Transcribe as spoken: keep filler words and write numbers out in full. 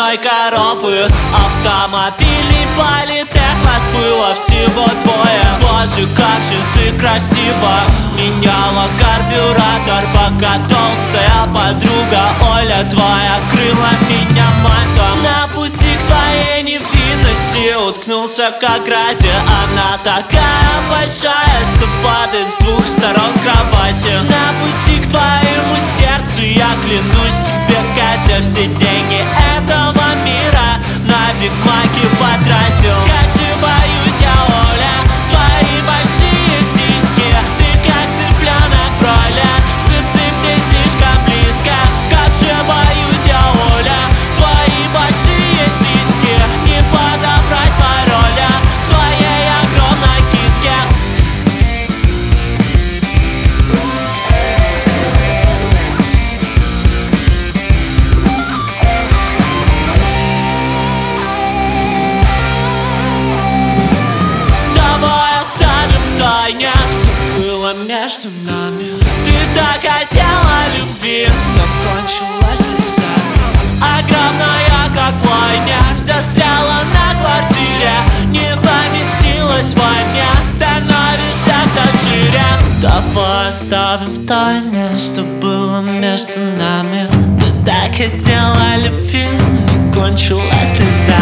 одной коровы. Автомобилей политех нас было всего двое. Боже, как же ты красиво меняла карбюратор, пока толстая подруга Оля твоя крыла меня матом. На пути к твоей невинности уткнулся как ради. Она такая большая, что падает с двух сторон кровати. На пути к твоему сердцу я клянусь тебе, Катя, все деньги этого мира на бигмаки потратил. Как же боюсь я, Оля, твои большие сиськи. Ты как цыпленок, броля, цып-цып, ты слишком близко. Как же боюсь я, Оля, твои большие сиськи. Не подобрать пароля к твоей огромной киске. Тайне, что было между нами. Ты так хотела любви, но кончилась слезами. Огромная, как плойня, застряла на квартире. Не поместилась в войне, становишься все шире. Давай оставим в тайне, что было между нами. Ты так хотела любви, но кончилась слезами.